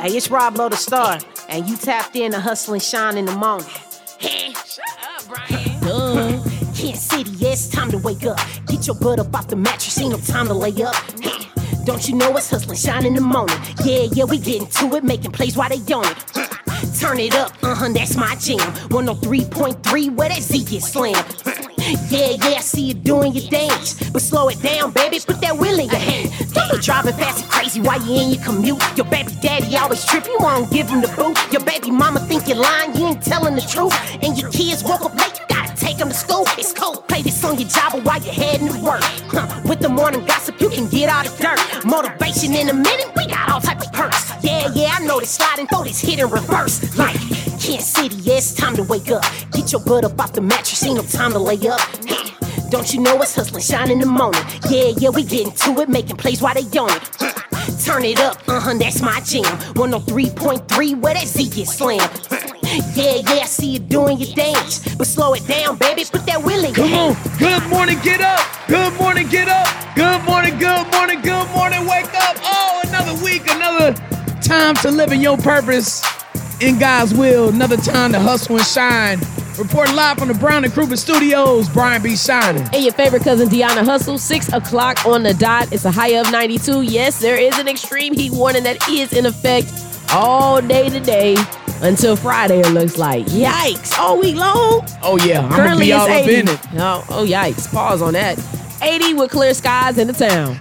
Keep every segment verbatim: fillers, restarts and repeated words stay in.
Hey, it's Rob Lowe the Star, and you tapped in to Hustle and Shine in the morning. Hey, shut up, Brian. Duh. Kansas City, yeah, it's time to wake up. Get your butt up off the mattress, ain't no time to lay up. Hey, don't you know it's Hustle and Shine in the morning? Yeah, yeah, we getting to it, making plays while they on it. Turn it up, uh-huh, that's my jam. one oh three point three, where that Z get slammed. Yeah, yeah, I see you doing your dance, but slow it down, baby, put that wheel in your hand. You're driving fast and crazy while you in your commute. Your baby daddy always trip, you won't give him the boot. Your baby mama think you're lying, you ain't telling the truth. And your kids woke up late, you gotta take them to school. It's cold, play this on your job while you're heading to work. Huh. With the morning gossip, you can get all the dirt. Motivation in a minute, we got all type of perks. Yeah, yeah, I know this slide and throw this hit in reverse. Like Kansas City, yeah, it's time to wake up. Get your butt up off the mattress, ain't no time to lay up. Hey, don't you know it's Hustle and Shine in the morning? Yeah, yeah, we getting to it, making plays while they on it. Turn it up, uh-huh, that's my jam. one oh three point three, where that Z get slammed. Yeah, yeah, I see you doing your dance, but slow it down, baby, put that wheel in your hand. Come on, good morning, get up. Good morning, get up. Good morning, good morning, good morning, wake up. Oh, another week, another time to live in your purpose. In God's will, another time to hustle and shine. Reporting live from the Brown and Kruger Studios, Brian B. Shining. And your favorite cousin, Deanna Hustle, six o'clock on the dot. It's a high of ninety-two. Yes, there is an extreme heat warning that is in effect all day today until Friday, it looks like. Yikes, all week long? Oh, yeah, I'm going to be all up in it. Oh, oh, yikes, pause on that. eighty with clear skies in the town.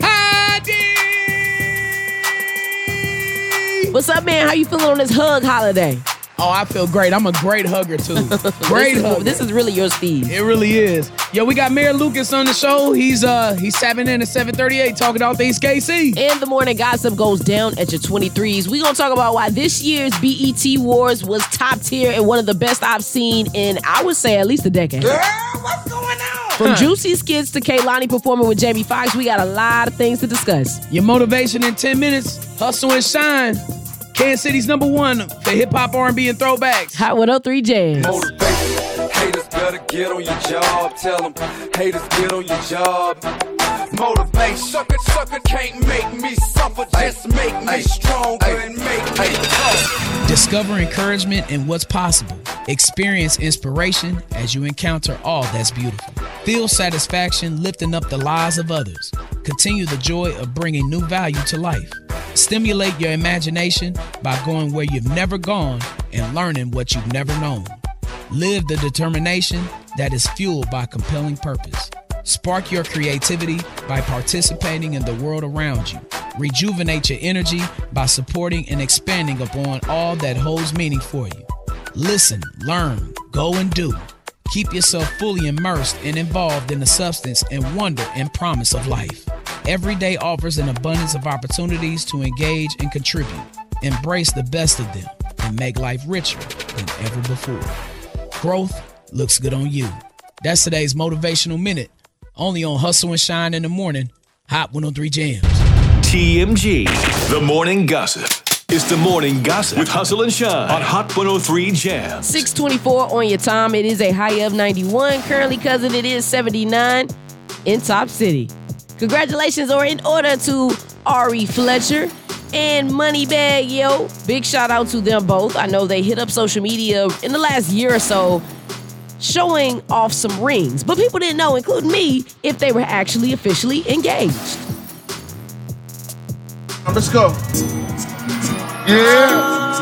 What's up, man? How you feeling on this hug holiday? Oh, I feel great. I'm a great hugger, too. Great this hugger. Is, this is really your speed. It really is. Yo, we got Mayor Lucas on the show. He's uh he's seven in at seven thirty-eight talking all things K C. And the morning gossip goes down at your twenty-threes. We're going to talk about why this year's B E T Awards was top tier and one of the best I've seen in, I would say, at least a decade. Girl, what's going on? From Huh. Juicy Skits to Kehlani performing with Jamie Foxx, we got a lot of things to discuss. Your motivation in ten minutes. Hustle and shine. Kansas City's number one for hip-hop, R and B, and throwbacks. Hot one oh three Jams. Motivation. Haters better get on your job. Tell them haters get on your job. Motivation. Sucker, sucker can't make me suffer. Just make me stronger and make me tough. Discover encouragement in what's possible. Experience inspiration as you encounter all that's beautiful. Feel satisfaction lifting up the lives of others. Continue the joy of bringing new value to life. Stimulate your imagination by going where you've never gone and learning what you've never known. Live the determination that is fueled by compelling purpose. Spark your creativity by participating in the world around you. Rejuvenate your energy by supporting and expanding upon all that holds meaning for you. Listen, learn, go and do. Keep yourself fully immersed and involved in the substance and wonder and promise of life. Every day offers an abundance of opportunities to engage and contribute. Embrace the best of them and make life richer than ever before. Growth looks good on you. That's today's Motivational Minute, only on Hustle and Shine in the Morning, Hot one oh three Jams. T M G, The Morning Gossip. It's The Morning Gossip with Hustle and Shine on Hot one oh three Jams. six twenty-four on your time. It is a high of ninety-one. Currently, cousin, it is seventy-nine in Top City. Congratulations are in order to Ari Fletcher and Moneybag Yo. Big shout out to them both. I know they hit up social media in the last year or so showing off some rings, but people didn't know, including me, if they were actually officially engaged. Let's go. Yeah.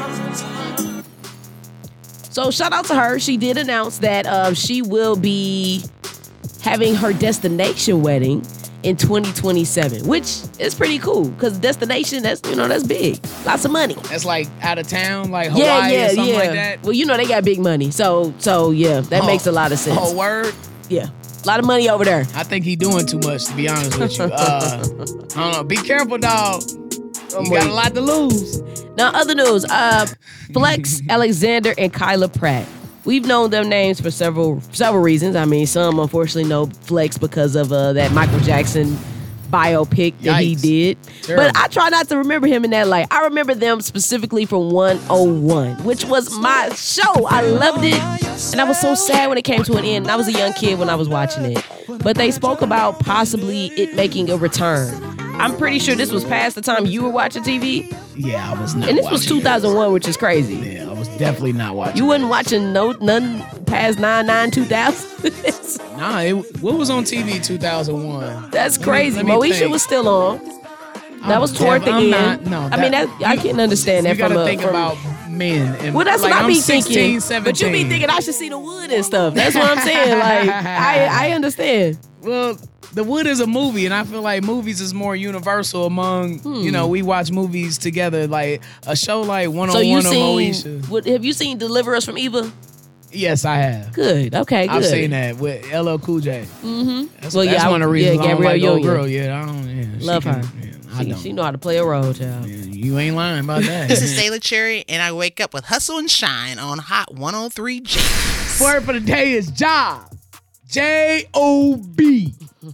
So shout out to her. She did announce that uh, she will be having her destination wedding in twenty twenty-seven, which is pretty cool because destination, that's, you know, that's big. Lots of money. That's like out of town, like Hawaii Yeah, yeah, or something yeah. like that. Well, you know, they got big money. So, so yeah, that Oh. makes a lot of sense. Oh, word? Yeah. A lot of money over there. I think he doing too much, to be honest with you. Uh, I don't know. Be careful, dog. You got a lot to lose. Now, other news, uh, Flex Alexander and Kyla Pratt. We've known them names for several several reasons. I mean, some unfortunately know Flex because of uh, that Michael Jackson biopic that he Yikes. did. Terrible. But I try not to remember him in that light. I remember them specifically from one oh one, which was my show. I loved it. And I was so sad when it came to an end. I was a young kid when I was watching it. But they spoke about possibly it making a return. I'm pretty sure this was past the time you were watching T V. Yeah, I was not. And this was two thousand one, which is crazy. Yeah, I was definitely not watching. You wasn't watching no nothing past nine nine two thousand. Nah, it, what was on T V two thousand one? That's Let me- crazy. let me Moesha think. was still on. That I'm was toward the def- I'm end. not- no, I mean, that- that, I can understand that You from gotta a. think from, about men. And well, that's like, what I I'm be sixteen, thinking. seventeen. But you be thinking I should see the wood and stuff. That's what I'm saying. Like, I, I understand. Well, The Wood is a movie, and I feel like movies is more universal among, Hmm. you know, we watch movies together. Like a show like One So on you One on seen? Moesha. What, have you seen Deliver Us from Eva? Yes, I have. Good. Okay. Good. I've seen that with L L Cool J. Mm-hmm. That's, Well, that's yeah, one of the yeah, reasons I don't Gabrielle like old Union. girl. Yeah, I don't. Yeah, she Love can- her. yeah, I She, don't. she know how to play a role, child. Yeah, you ain't lying about that. This is Taylor Cherry, and I wake up with Hustle and Shine on Hot one oh three Jams. Word for the day is job. J O B.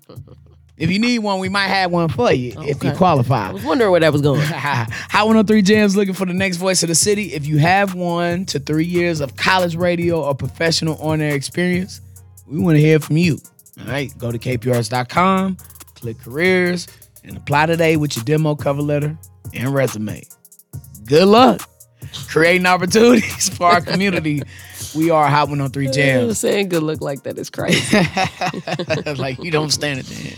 If you need one, we might have one for you if you Okay. qualify. I was wondering where that was going. Hot one oh three Jams looking for the next voice of the city. If you have one to three years of college radio or professional on-air experience, we want to hear from you. All right, go to K P R S dot com, click careers, and apply today with your demo cover letter and resume. Good luck creating opportunities for our community. We are Hot one oh three Jams. Saying good look like that is crazy. Like you don't stand it then.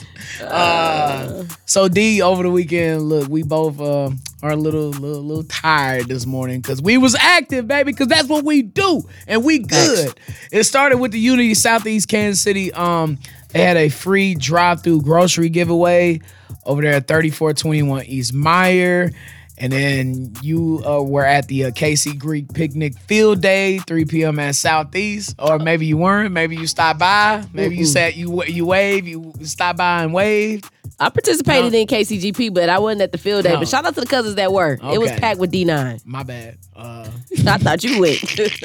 Uh, so D, over the weekend, look, we both uh, are a little, little, little tired this morning because we was active, baby, because that's what we do, and we good. It started with the Unity Southeast Kansas City. Um, they had a free drive-through grocery giveaway over there at thirty-four twenty-one East Meyer. And then you uh, were at the uh, K C Greek Picnic Field Day, three p.m. at Southeast. Or maybe you weren't. Maybe you stopped by. Maybe you said you you waved. You stopped by and waved. I participated No. in K C G P, but I wasn't at the field day. No. But shout out to the cousins that were. It was Okay. packed with D nine. My bad. Uh, I thought you went.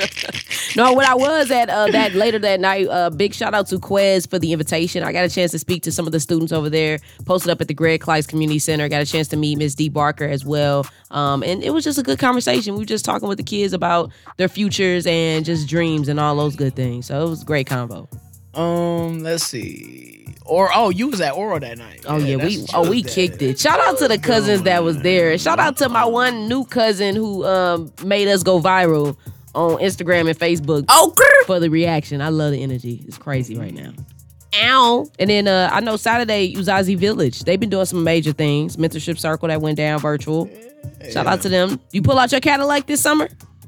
No, when I was at uh, that later that night, uh, big shout out to Quez for the invitation. I got a chance to speak to some of the students over there, posted up at the Greg Kleist Community Center. Got a chance to meet Miss D. Barker as well. Um, and it was just a good conversation. We were just talking with the kids about their futures and just dreams and all those good things. So it was a great convo. um, let's see. Or oh, you was at Oral that night. Oh yeah, that's we what oh you we was kicked at. it. Shout out to the cousins that was there. Shout out to my one new cousin who um made us go viral on Instagram and Facebook. Okay. For the reaction. I love the energy. It's crazy right now. Ow. And then uh, I know Saturday, Uzazi Village. They've been doing some major things. Mentorship Circle that went down virtual. Shout out to them. You pull out your Cadillac this summer?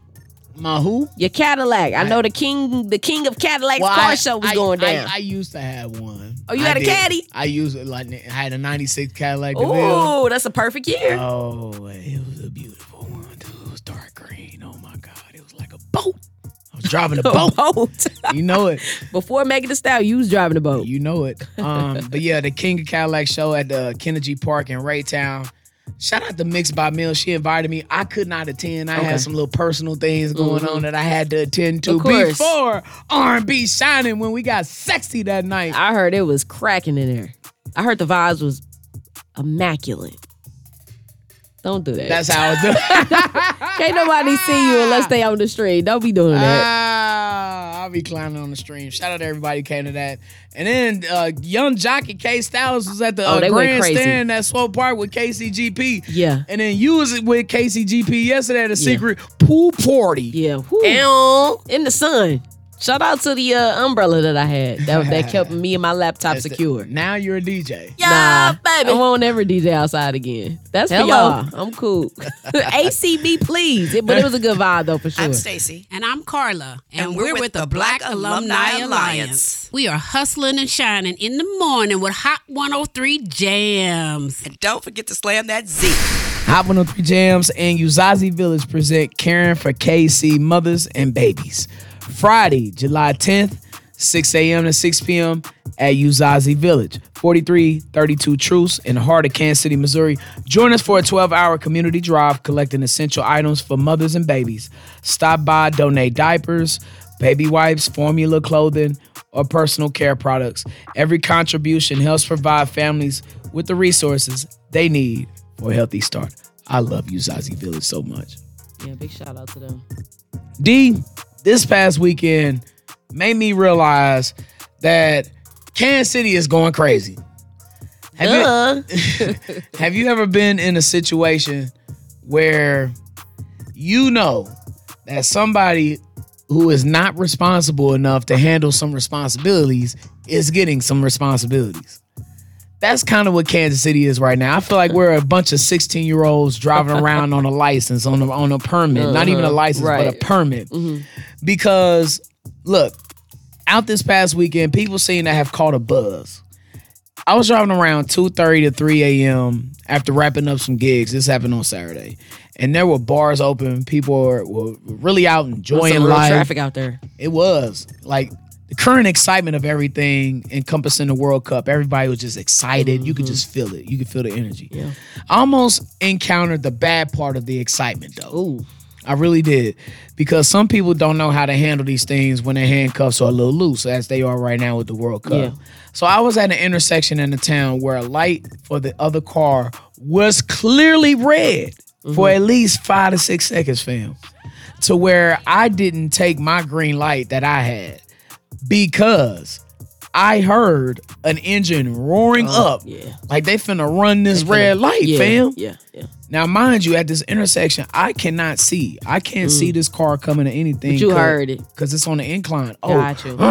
My who? Your Cadillac. I know the king the king of Cadillacs Well, car I- show was I- going I- down. I, used to have one. Oh, you I had a did. caddy? I used it like I had a ninety-six Cadillac DeVille. Oh, that's a perfect year. Oh, it was a beautiful one, dude. It was dark green. Oh my God, it was like a boat. I was driving a boat. Boat. You know it. Before Megan Thee Stallion, you was driving the boat. You know it. Um, but yeah, the King of Cadillac show at the Kennedy Park in Raytown. Shout out to Mixed by Mill. She invited me. I could not attend. I Okay. had some little personal things going on that I had to attend to Of course. before R and B shining when we got sexy that night. I heard it was cracking in there. I heard the vibes was immaculate. Don't do that. That's how I was doing. Can't nobody see you unless they on the street. Don't be doing that. Ah, I'll be climbing on the stream. Shout out to everybody who came to that. And then uh, young jockey K Styles was at the Oh, uh, they went crazy. grandstand at Swope Park with K C G P. Yeah. And then you was with K C G P yesterday at a secret pool party. Yeah. Whew. In the sun. Shout out to the uh, umbrella that I had that, that kept me and my laptop That's the- secure. Now you're a D J. Yeah, baby. I won't ever D J outside again. That's for Hello. y'all. I'm cool. A C B, please. It- but it was a good vibe, though, for sure. I'm Stacy. And I'm Carla. And, And we're, with the Black Alumni Alliance. We are hustling and shining in the morning with Hot one oh three Jams. And don't forget to slam that Z. Hot one oh three Jams and Uzazi Village present Caring for K C Mothers and Babies. Friday, July tenth, six a.m. to six p.m. at Uzazi Village, forty-three thirty-two Truce in the heart of Kansas City, Missouri. Join us for a twelve-hour community drive collecting essential items for mothers and babies. Stop by, donate diapers, baby wipes, formula clothing, or personal care products. Every contribution helps provide families with the resources they need for a healthy start. I love Uzazi Village so much. Yeah, big shout out to them. D, this past weekend made me realize that Kansas City is going crazy. Have you, have you ever been in a situation where you know that somebody who is not responsible enough to handle some responsibilities is getting some responsibilities? That's kind of what Kansas City is right now. I feel like we're a bunch of sixteen-year-olds driving around on a license, on a, on a permit. Uh-huh. Not even a license, right. but a permit. Mm-hmm. Because, look, out this past weekend, people seem to have caught a buzz. I was driving around two thirty to three a.m. after wrapping up some gigs. This happened on Saturday. And there were bars open. People were, were really out enjoying some real life. Traffic out there. It was. Like, the current excitement of everything encompassing the World Cup. Everybody was just excited. Mm-hmm. You could just feel it. You could feel the energy. Yeah. I almost encountered the bad part of the excitement, though. Ooh. I really did. Because some people don't know how to handle these things when their handcuffs are a little loose, as they are right now with the World Cup. Yeah. So I was at an intersection in the town where a light for the other car was clearly red mm-hmm. for at least five to six seconds, fam. To where I didn't take my green light that I had because I heard an engine roaring oh, up. Yeah. Like they finna run this finna, red light, yeah, fam. Yeah, yeah. Now, mind you, at this intersection, I cannot see. I can't mm. see this car coming to anything. But you heard it. Because it's on the incline. Oh. Got you.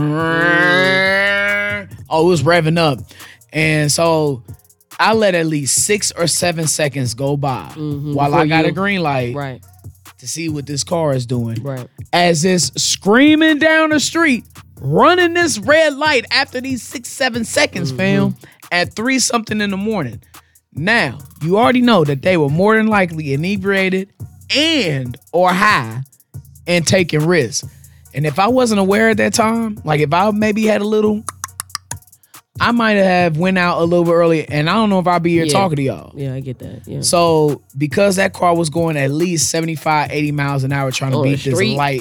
Oh, it was revving up. And so I let at least six or seven seconds go by mm-hmm. while Before I got you. a green light right. to see what this car is doing. Right. As it's screaming down the street, running this red light after these six, seven seconds, mm-hmm. fam, at three something in the morning. Now, you already know that they were more than likely inebriated and or high and taking risks. And if I wasn't aware at that time, like if I maybe had a little, I might have went out a little bit early, and I don't know if I'll be here yeah. talking to y'all. Yeah, I get that. Yeah. So because that car was going at least seventy-five, eighty miles an hour trying to On beat this light.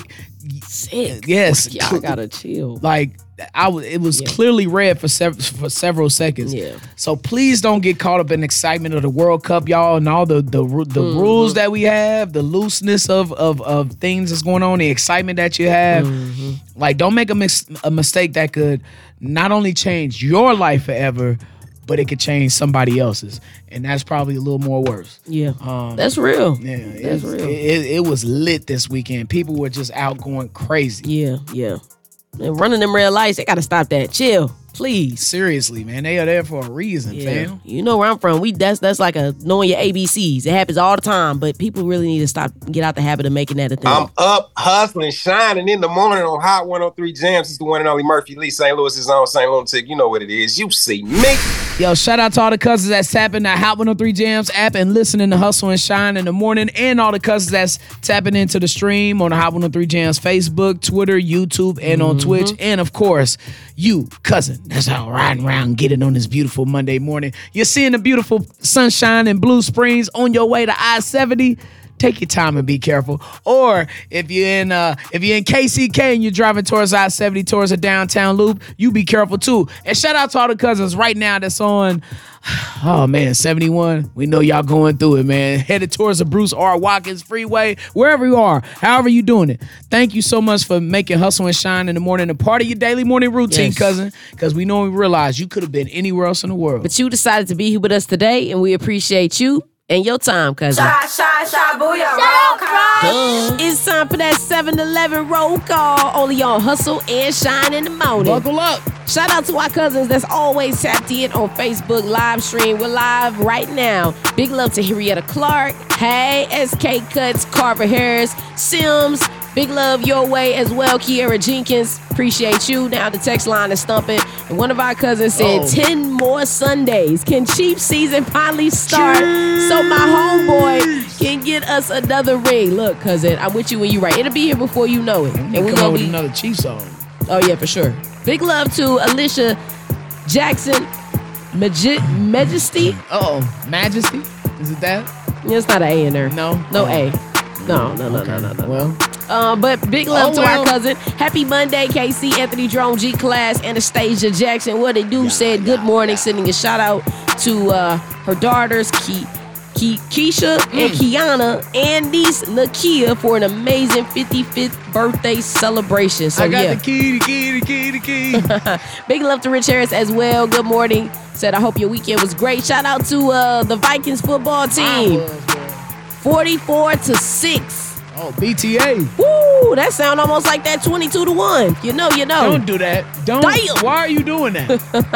Sick. Yes. Y'all gotta chill. Like I was, it was yeah. clearly red for sev- for several seconds. Yeah. So please don't get caught up in excitement of the World Cup, y'all, and all the the, the mm-hmm. rules that we have, the looseness of, of of things that's going on, the excitement that you have. Mm-hmm. Like, don't make a mis- a mistake that could not only change your life forever, but it could change somebody else's, and that's probably a little more worse. Yeah, um, that's real. Yeah, that's it, real. It, it was lit this weekend. People were just out going crazy. Yeah, yeah. And running them red lights, they gotta stop that. Chill, please. Seriously, man, they are there for a reason, yeah. fam. You know where I'm from. We that's that's like a knowing your A B Cs. It happens all the time, but people really need to stop, get out the habit of making that a thing. I'm up, hustling, shining in the morning on Hot one oh three Jams. It's the one and only Murphy Lee, Saint Louis' own Saint Lunatic. You know what it is. You see me. Yo, shout out to all the cousins that's tapping the Hot one oh three Jams app and listening to Hustle and Shine in the morning, and all the cousins that's tapping into the stream on the Hot one oh three Jams Facebook, Twitter, YouTube, and on mm-hmm. Twitch. And of course, you, cousin, that's how riding around, getting on this beautiful Monday morning. You're seeing the beautiful sunshine in Blue Springs on your way to I seventy. Take your time and be careful. Or if you're in uh, if you're in K C K and you're driving towards I seventy, towards the downtown loop, you be careful too. And shout out to all the cousins right now that's on, oh man, seventy-one. We know y'all going through it, man. Headed towards the Bruce R. Watkins Freeway, wherever you are, however you doing it. Thank you so much for making Hustle and Shine in the morning a part of your daily morning routine, yes. cousin. Because we know and we realize you could have been anywhere else in the world. But you decided to be here with us today, and we appreciate you and your time, cousin. Shy, shy, shy, booyah, roll call. It's time for that seven eleven roll call, only on Hustle and Shine in the morning. Buckle up. Shout out to our cousins that's always tapped in on Facebook live stream. We're live right now. Big love to Henrietta Clark. Hey, S K Cuts, Carver Harris, Sims. Big love your way as well, Kiera Jenkins. Appreciate you. Now the text line is thumping. And one of our cousins said, oh. ten more Sundays. Can Chiefs season finally start Chiefs. So my homeboy can get us another ring? Look, cousin, I'm with you when you right. It'll be here before you know it. And we're going to be another Chiefs song. Oh, yeah, for sure. Big love to Alicia Jackson Magi- Majesty. Uh-oh. Majesty? Is it that? Yeah, it's not an A in there. No? No oh. A. No, no, no, okay. no, no, no. Well. Uh, but big love oh, to well. our cousin. Happy Monday, K C, Anthony Drone, G-Class, Anastasia Jackson. What they do yeah, said yeah, good morning, yeah. sending a shout out to uh, her daughters, Ke- Ke- Keisha mm. and Kiana and niece Nakia for an amazing fifty-fifth birthday celebration. So I got yeah. the key, the key, the key, the key. Big love to Rich Harris as well. Good morning. Said, I hope your weekend was great. Shout out to uh, the Vikings football team. forty-four to six. Oh, B T A. Woo, that sound almost like that twenty-two to one. You know, you know. Don't do that. Don't. Damn. Why are you doing that?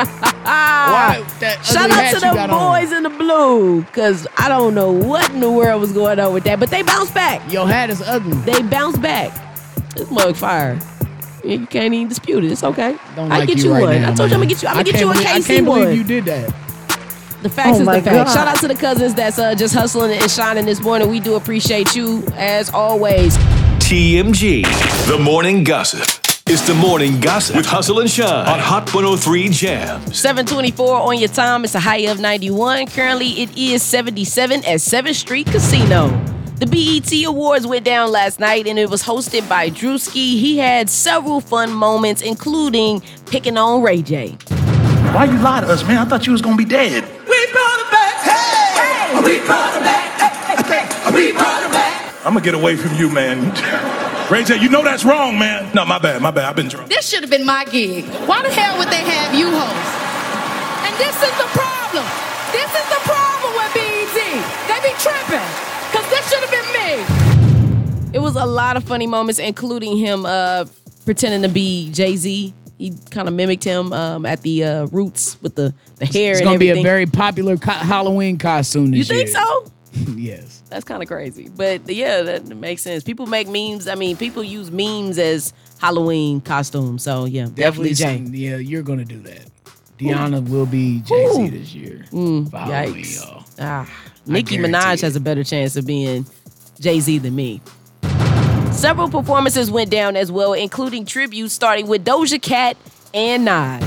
Why? That Shout out to the boys on. in the blue, because I don't know what in the world was going on with that, but they bounced back. Your hat is ugly. They bounced back. This mug fire. You can't even dispute it. It's okay. Don't I like get you, you right one. now, I told you I'm man. gonna get you. I'm gonna I get you a believe, K C I can't one. believe you did that. The facts oh is the God. fact. Shout out to the cousins that's uh, just hustling and shining this morning. We do appreciate you as always. T M G, the morning gossip. It's the morning gossip with Hustle and Shine on Hot one oh three Jams. seven twenty-four on your time. It's a high of ninety-one. Currently, it is seventy-seven at seventh Street Casino. The B E T Awards went down last night, and it was hosted by Drewski. He had several fun moments, including picking on Ray J. Why you lie to us, man? I thought you was gonna be dead. We brought it back. Hey, hey. We brought it back. Hey, hey. We brought it back. I'm gonna get away from you, man. Ray J, you know that's wrong, man. No, my bad, my bad. I've been drunk. This should have been my gig. Why the hell would they have you host? And this is the problem. This is the problem with B E T. They be tripping. Because this should have been me. It was a lot of funny moments, including him uh, pretending to be Jay-Z. He kind of mimicked him um, at the uh, Roots with the, the hair it's and gonna everything. be a very popular co- Halloween costume this You think year. so? Yes. That's kind of crazy. But yeah, that makes sense. People make memes. I mean, people use memes as Halloween costumes. So yeah, definitely, definitely Jay. Some, yeah, you're going to do that. Deanna Ooh. will be Jay-Z Ooh. this year. Mm, Halloween, yikes. y'all. Ah, Nicki Minaj it. has a better chance of being Jay-Z than me. Several performances went down as well, including tributes starting with Doja Cat and Nas.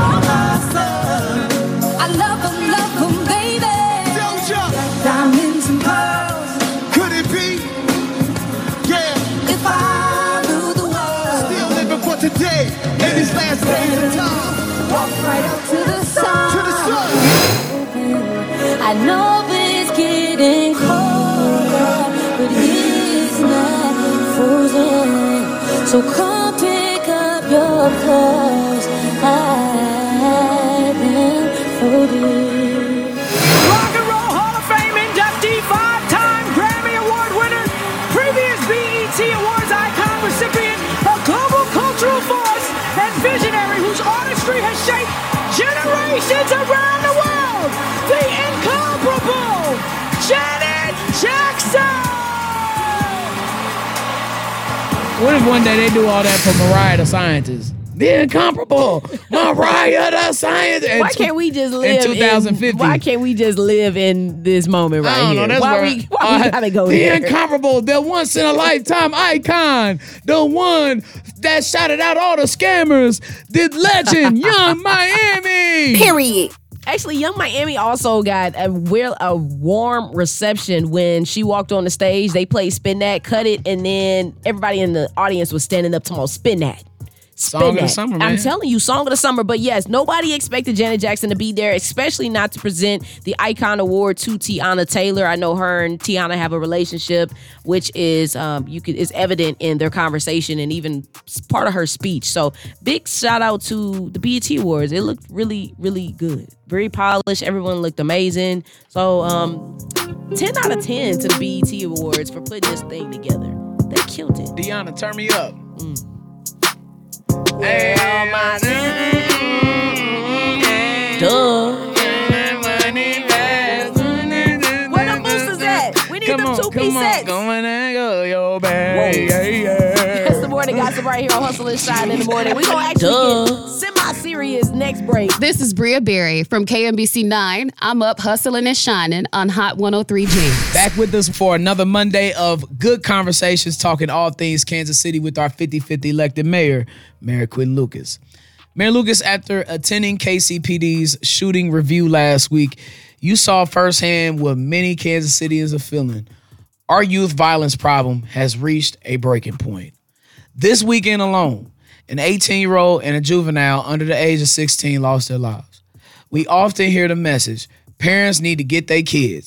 I love them, love them, baby. Doja. Diamonds and pearls. Could it be? Yeah. If I knew the world. Still living for today. In these last days of time. Walk right up to the sun. To the sun. I know it's getting colder, but it's not frozen. So come pick up your clothes. I've been folded. Rock and Roll Hall of Fame inductee, five-time Grammy Award winner, previous B E T Awards icon recipient, a global cultural force and visionary whose artistry has shaped generations around the world, the incomparable Janet Jackson! What if one day they do all that for Mariah the Scientist? The incomparable Mariah the Scientist. Why can't we just live in twenty fifty? In, why can't we just live in this moment right I don't here? know, that's why where, we, why uh, we gotta go the here? The incomparable, the once in a lifetime icon, the one that shouted out all the scammers, the legend, Young Miami. Period. Actually, Young Miami also got a, real, a warm reception when she walked on the stage. They played Spin That, Cut It, and then everybody in the audience was standing up to more Spin That. Spin Song that. of the summer, man. I'm telling you, song of the summer. But yes, nobody expected Janet Jackson to be there, especially not to present the Icon Award to Tiana Taylor. I know her and Tiana have a relationship, which is um, you could is evident in their conversation and even part of her speech. So big shout out to the B E T Awards. It looked really, really good. Very polished. Everyone looked amazing. So um, ten out of ten to the B E T Awards for putting this thing together. They killed it. Deanna, turn me up. Mm. Hey, my Duh. Where the boosters at? We need come them on, two come piece on, sets. come on and go, yo, baby. Yeah, yeah. That's the morning gossip right here on Hustle and Shine in the morning. We're going to actually Duh. get semi-serious next break. This is Bria Berry from K M B C nine. I'm up hustling and shining on Hot one oh three Jams. Back with us for another Monday of good conversations, talking all things Kansas City with our fifty-fifth elected mayor, Mayor Quinn Lucas. Mayor Lucas, after attending K C P D's shooting review last week, you saw firsthand what many Kansas Cityans are feeling. Our youth violence problem has reached a breaking point. This weekend alone, an eighteen-year-old and a juvenile under the age of sixteen lost their lives. We often hear the message, parents need to get their kids.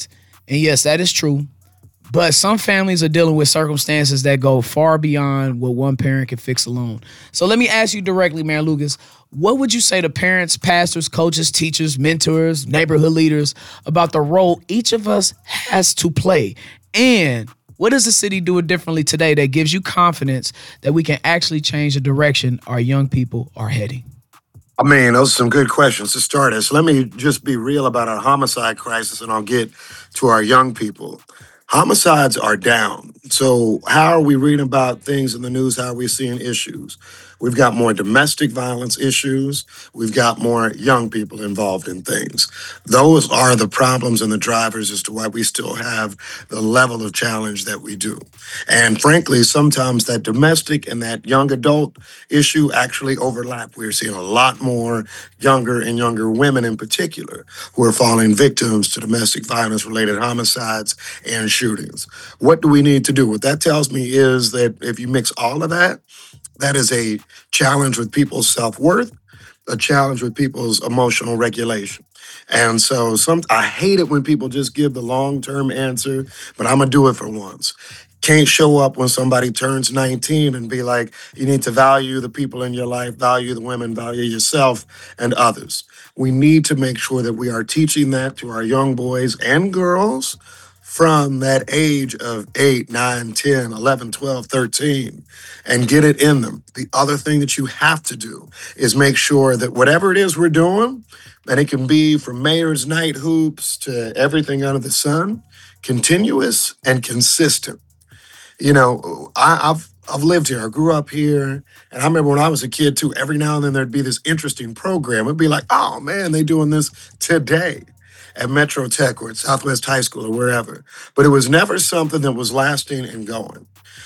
And yes, that is true. But some families are dealing with circumstances that go far beyond what one parent can fix alone. So let me ask you directly, Mayor Lucas, what would you say to parents, pastors, coaches, teachers, mentors, neighborhood leaders about the role each of us has to play? And what does the city do differently today that gives you confidence that we can actually change the direction our young people are heading? I mean, those are some good questions to start us. Let me just be real about our homicide crisis, and I'll get to our young people. Homicides are down. So how are we reading about things in the news? How are we seeing issues? We've got more domestic violence issues. We've got more young people involved in things. Those are the problems and the drivers as to why we still have the level of challenge that we do. And frankly, sometimes that domestic and that young adult issue actually overlap. We're seeing a lot more younger and younger women in particular who are falling victims to domestic violence related homicides and shootings. What do we need to do? What that tells me is that if you mix all of that, that is a challenge with people's self-worth, a challenge with people's emotional regulation. And so some I hate it when people just give the long-term answer, but I'm going to do it for once. Can't show up when somebody turns nineteen and be like, you need to value the people in your life, value the women, value yourself and others. We need to make sure that we are teaching that to our young boys and girls from that age of eight, nine, ten, eleven, twelve, thirteen, and get it in them. The other thing that you have to do is make sure that whatever it is we're doing, and it can be from mayor's night hoops to everything under the sun, continuous and consistent. You know, I, I've I've lived here. I grew up here. And I remember when I was a kid, too, every now and then there'd be this interesting program. It'd be like, oh, man, they doing this today at Metro Tech or at Southwest High School or wherever. But it was never something that was lasting and going.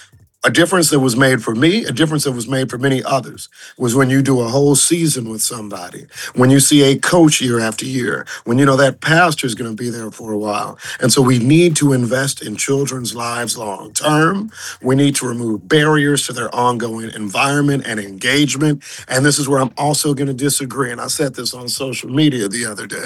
A difference that was made for me, a difference that was made for many others, was when you do a whole season with somebody, when you see a coach year after year, when you know that pastor is going to be there for a while. And so we need to invest in children's lives long term. We need to remove barriers to their ongoing environment and engagement. And this is where I'm also going to disagree. And I said this on social media the other day.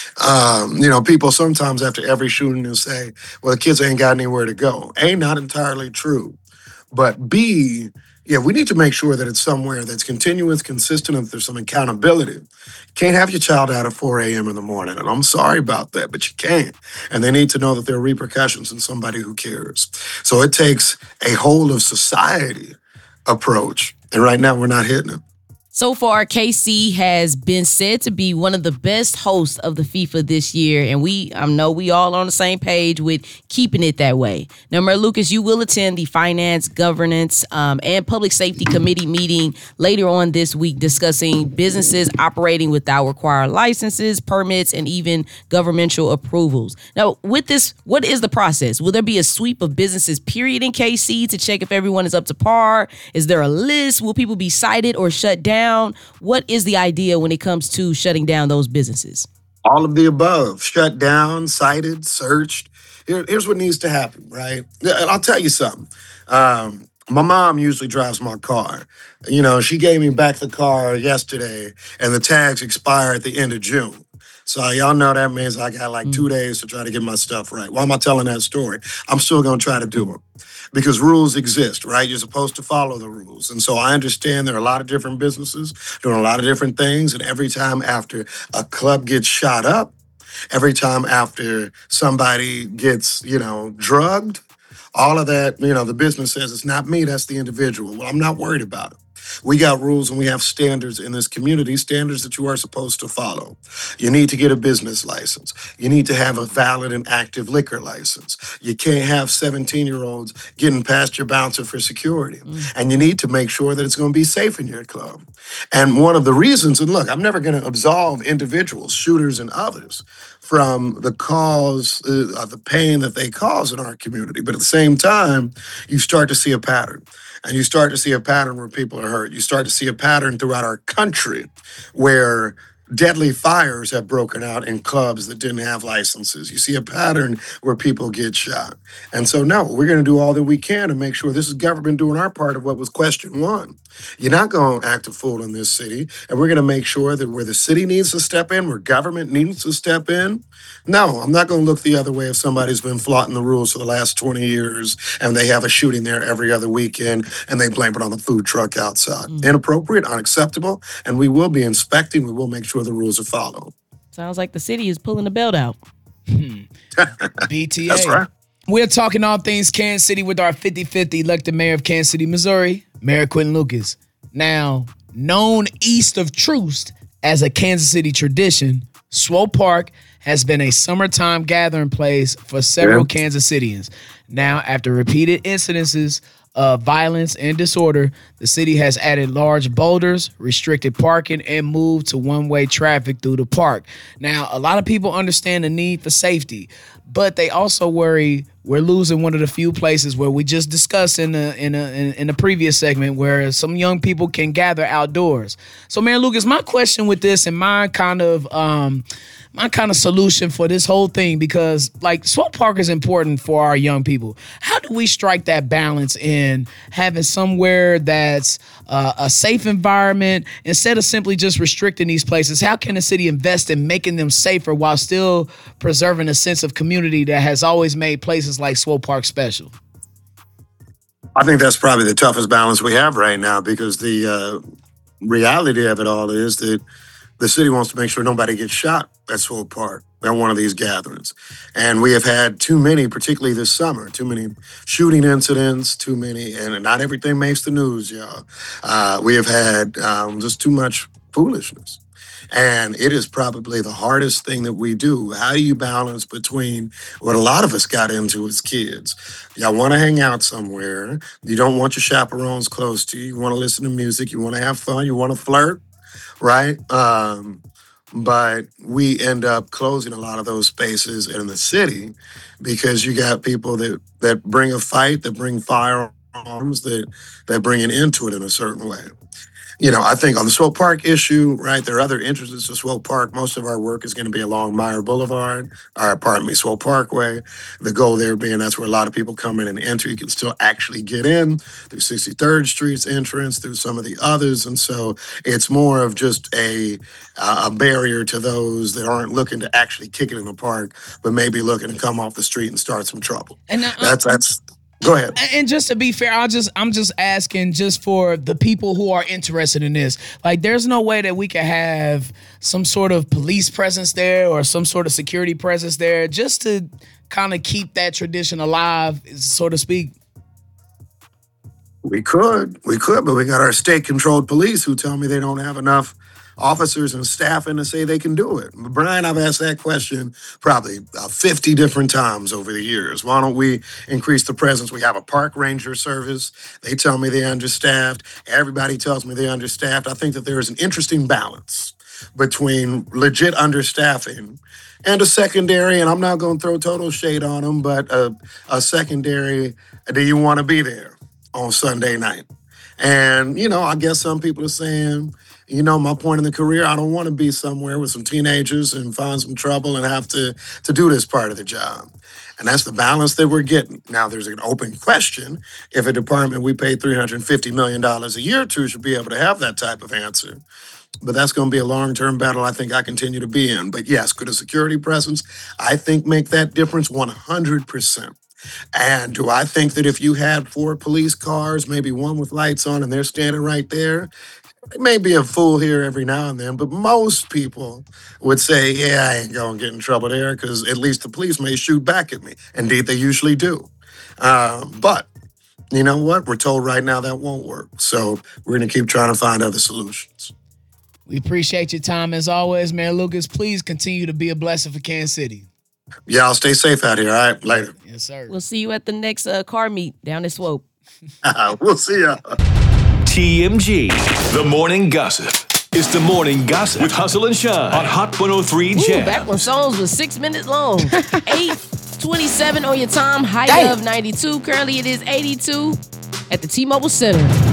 Um, you know, people sometimes after every shooting will say, well, the kids ain't got anywhere to go. A, not entirely true. But B, yeah, we need to make sure that it's somewhere that's continuous, consistent, and there's some accountability. Can't have your child out at four a.m. in the morning, and I'm sorry about that, but you can't. And they need to know that there are repercussions in somebody who cares. So it takes a whole of society approach, and right now we're not hitting it. So far, K C has been said to be one of the best hosts of the FIFA this year, and we I know we all on the same page with keeping it that way. Now, Mayor Lucas, you will attend the Finance, Governance, um, and Public Safety Committee meeting later on this week discussing businesses operating without required licenses, permits, and even governmental approvals. Now, with this, what is the process? Will there be a sweep of businesses, period, in K C to check if everyone is up to par? Is there a list? Will people be cited or shut down? What is the idea when it comes to shutting down those businesses? All of the above. Shut down, cited, searched. Here, here's what needs to happen, right? And I'll tell you something. Um, my mom usually drives my car. You know, she gave me back the car yesterday, and the tags expire at the end of June. So y'all know that means I got like two days to try to get my stuff right. Why am I telling that story? I'm still going to try to do it because rules exist, right? You're supposed to follow the rules. And so I understand there are a lot of different businesses doing a lot of different things. And every time after a club gets shot up, every time after somebody gets, you know, drugged, all of that, you know, the business says it's not me, that's the individual. Well, I'm not worried about it. We got rules and we have standards in this community, standards that you are supposed to follow. You need to get a business license. You need to have a valid and active liquor license. You can't have seventeen-year-olds getting past your bouncer for security. Mm. And you need to make sure that it's going to be safe in your club. And one of the reasons, and look, I'm never going to absolve individuals, shooters and others from the cause, uh, the pain that they cause in our community. But at the same time, you start to see a pattern. And you start to see a pattern where people are hurt. You start to see a pattern throughout our country where deadly fires have broken out in clubs that didn't have licenses. You see a pattern where people get shot. And so, no, we're going to do all that we can to make sure this is government doing our part of what was question one. You're not going to act a fool in this city. And we're going to make sure that where the city needs to step in, where government needs to step in, no, I'm not going to look the other way if somebody's been flaunting the rules for the last twenty years and they have a shooting there every other weekend and they blame it on the food truck outside. Mm. Inappropriate, unacceptable, and we will be inspecting. We will make sure the rules are followed. Sounds like the city is pulling the belt out. B T A. That's right. We're talking all things Kansas City with our fifty-fifty elected mayor of Kansas City, Missouri, Mayor Quinton Lucas. Now, known east of Troost as a Kansas City tradition, Swope Park has been a summertime gathering place for several yeah. Kansas Cityans. Now, after repeated incidences of violence and disorder, the city has added large boulders, restricted parking, and moved to one-way traffic through the park. Now, a lot of people understand the need for safety, but they also worry we're losing one of the few places where we just discussed in the in a in, in the previous segment where some young people can gather outdoors. So, Mayor Lucas, my question with this and my kind of um, my kind of solution for this whole thing, because like Swope Park is important for our young people. How do we strike that balance in having somewhere that's uh, a safe environment instead of simply just restricting these places? How can the city invest in making them safer while still preserving a sense of community that has always made places like Swope Park special? I think that's probably the toughest balance we have right now, because the uh, reality of it all is that the city wants to make sure nobody gets shot at Swope Park at one of these gatherings. And we have had too many, particularly this summer, too many shooting incidents, too many, and not everything makes the news, y'all. Uh, we have had um, just too much foolishness. And it is probably the hardest thing that we do. How do you balance between what a lot of us got into as kids? Y'all want to hang out somewhere. You don't want your chaperones close to you. You want to listen to music. You want to have fun. You want to flirt, right? Um, but we end up closing a lot of those spaces in the city because you got people that, that bring a fight, that bring firearms, that, that bring an end to it in a certain way. You know, I think on the Swope Park issue, right, there are other entrances to Swope Park. Most of our work is going to be along Meyer Boulevard, or pardon me, Swope Parkway. The goal there being that's where a lot of people come in and enter. You can still actually get in through sixty-third Street's entrance, through some of the others. And so it's more of just a, uh, a barrier to those that aren't looking to actually kick it in the park, but maybe looking to come off the street and start some trouble. And uh, that's that's. Go ahead. And just to be fair, I'll just I'm just asking just for the people who are interested in this. Like, there's no way that we can have some sort of police presence there or some sort of security presence there just to kind of keep that tradition alive, so to speak. We could, we could, but we got our state-controlled police who tell me they don't have enough officers and staff in to say they can do it. Brian, I've asked that question probably uh, fifty different times over the years. Why don't we increase the presence? We have a park ranger service. They tell me they're understaffed. Everybody tells me they're understaffed. I think that there is an interesting balance between legit understaffing and a secondary, and I'm not going to throw total shade on them, but a, a secondary, do you want to be there on Sunday night? And, you know, I guess some people are saying, you know, my point in the career, I don't want to be somewhere with some teenagers and find some trouble and have to, to do this part of the job. And that's the balance that we're getting. Now, there's an open question if a department we pay three hundred fifty million dollars a year to should be able to have that type of answer. But that's going to be a long-term battle I think I continue to be in. But yes, could a security presence, I think, make that difference one hundred percent. And do I think that if you had four police cars, maybe one with lights on, and they're standing right there, it may be a fool here every now and then, but most people would say, yeah, I ain't going to get in trouble there because at least the police may shoot back at me. Indeed, they usually do. Uh, but you know what? We're told right now that won't work. So we're going to keep trying to find other solutions. We appreciate your time as always, Mayor Lucas. Please continue to be a blessing for Kansas City. Yeah, I'll stay safe out here. All right, later. Yes, sir. We'll see you at the next uh, car meet down at Swope. We'll see ya. T M G, The Morning Gossip. It's The Morning Gossip with Hustle and Shine on Hot one oh three Jam. Ooh, back when songs was six minutes long. eight twenty-seven on your time, high Damn. of ninety-two. Currently it is eighty-two at the T-Mobile Center.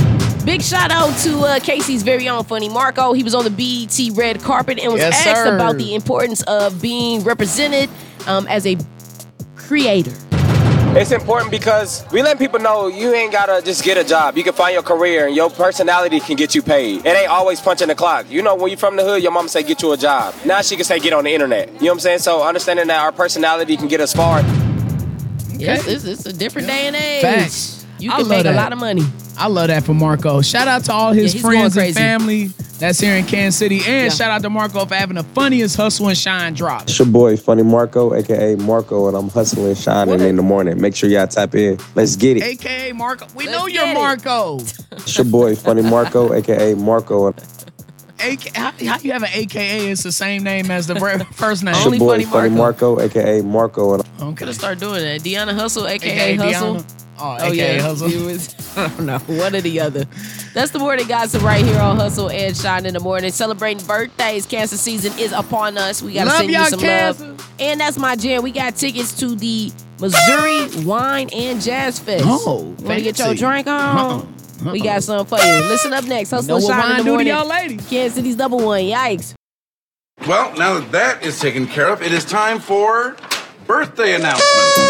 Big shout out to uh, Casey's very own Funny Marco. He was on the B E T red carpet and was Yes, asked sir. about the importance of being represented um, as a creator. It's important because we let people know you ain't gotta just get a job. You can find your career and your personality can get you paid. It ain't always punching the clock. You know, when you from the hood, your mama say get you a job. Now she can say get on the internet. You know what I'm saying? So understanding that our personality can get us far. Yes, it's, it's a different day and age. Facts. You I can love make that. a lot of money. I love that for Marco. Shout out to all his Yeah, he's friends going and crazy. family that's here in Kansas City. And Yeah. shout out to Marco for having the funniest hustle and shine drop. It's your boy, Funny Marco, a k a. Marco, and I'm hustling, shining in the morning. Make sure y'all tap in. Let's get it. A K A Marco. We Let's know you're get it. Marco. It's your boy, Funny Marco, a k a. Marco. A K, how, how you have an A K A? It's the same name as the re- first name. It's your Only boy, Funny Funny Marco, a k a. Marco. And Okay. Gotta start doing that. Deanna Hustle, aka A K A Hustle. Deanna. Oh, Oh A K A yeah, Hustle. It was, I don't know, one or the other. That's the morning gossip right here on Hustle and Shine in the morning. Celebrating birthdays, cancer season is upon us. We gotta Love send you y'all, some Cancer. love. And that's my jam. We got tickets to the Missouri Wine and Jazz Fest. Oh, want to get your fancy. drink on? Uh-uh. We got something for you. Listen up next. Hustle Know and what Shine in wine the do to morning. y'all ladies. Kansas City's double one. Yikes. Well, now that that is taken care of, it is time for birthday announcements.